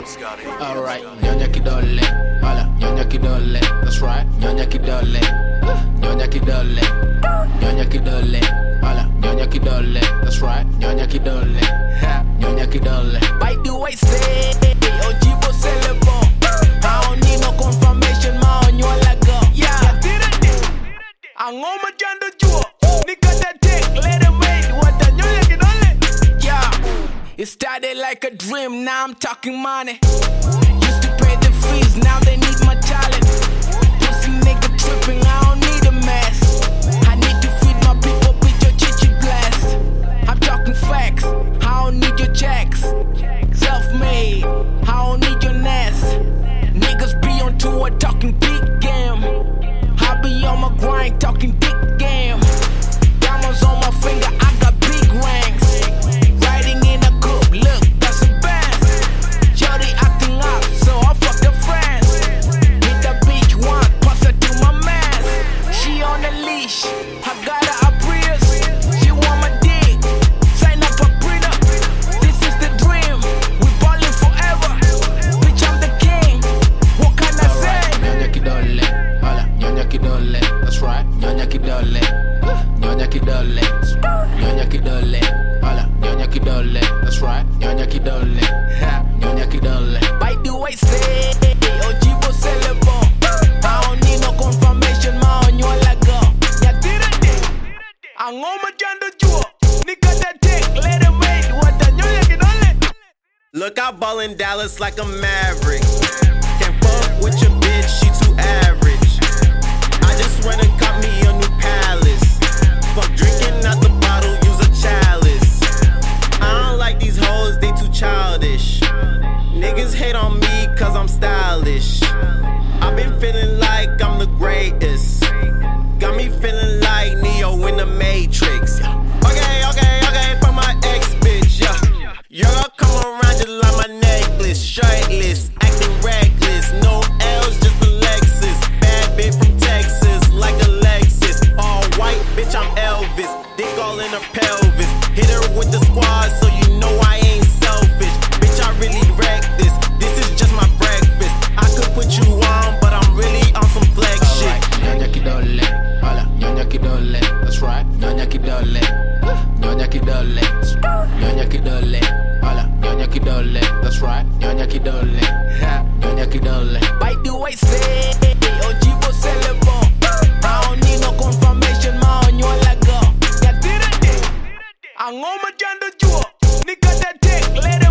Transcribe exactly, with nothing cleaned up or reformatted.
Alright, Nyonya Kidole, hola, Nyonya Kidole, that's right, Nyonya Kidole, Nyonya Kidole, Nyonya Kidole, hola, Nyonya Kidole, that's right, Nyonya Kidole, Nyonya Kidole. By the way, say, Ojibo Celebo, I don't need no confirmation, ma onyola go. Yeah, I'm on my jando juo, nigga that take, let him wait, what the Nyonya Kidole. Yeah, it started like a dream, now I'm talking money. Used to pay the fees, now they need my talent. Pussy nigga tripping, I don't need a mess. I need to feed my people with your chichi blast. I'm talking facts, I don't need your checks. Self-made, I don't need your nest. Niggas be on tour talking big game. I be on my grind talking big game. Diamonds on my finger, I got big rings. Riding in a coupe, look, that's a Benz. Jody acting up, so I fuck the friends. Hit the beach one, pass her to my mans. She on the leash, I got her a Prius. She want my dick, sign up a prenup. This is the dream, we ballin' forever. Bitch, I'm the king, what can I say? Nyonya Kidole, hola, Nyonya Kidole, that's right, Nyonya Kidole, Nyonya Kidole, Nyonya Kidole, hola, Nyonya Kidole, that's right, Nyonya Kidole, Nyonya Kidole. By the way, say, Ojibo Celebo, I don't need no confirmation, ma onyola go. Yeah, did it, I'm on my jando juo, nigga that take, let him wait, what the Nyonya Kidole. Look, I ball in Dallas like a maverick. Can't fuck with your bitch, she too average. I just went and got me a new palace. Fuck drinking out the bottle, use a chalice. I don't like these hoes, they too childish. Niggas hate on me cause I'm stylish. I've been feeling like I'm the greatest. Got me feeling like Neo in the Matrix. Okay, okay, okay, for my ex bitch, yeah. Y'all come around just like my necklace. Shirtless, acting reckless. No L's, just a Lexus. Bad bitch from Texas, like a Lexus. All white, bitch, I'm Elvis. Dick all in her pelvis. Hit her with the squad, so you know I ain't selfish. Bitch, I really wreck this. This is just my breakfast. I could put you on, but I'm really on some flex shit. Nyonya Kidole, hola, Nyonya Kidole, that's right, Nyonya Kidole, Nyonya Kidole, Nyonya Kidole, hola, Nyonya Kidole, that's right, Nyonya Kidole, Nyonya Kidole. By the way, say, Ojibo Celebo, I don't need no confirmation, ma onyola go. Yeah, did it, I'm on my jando juo, nigga that take, let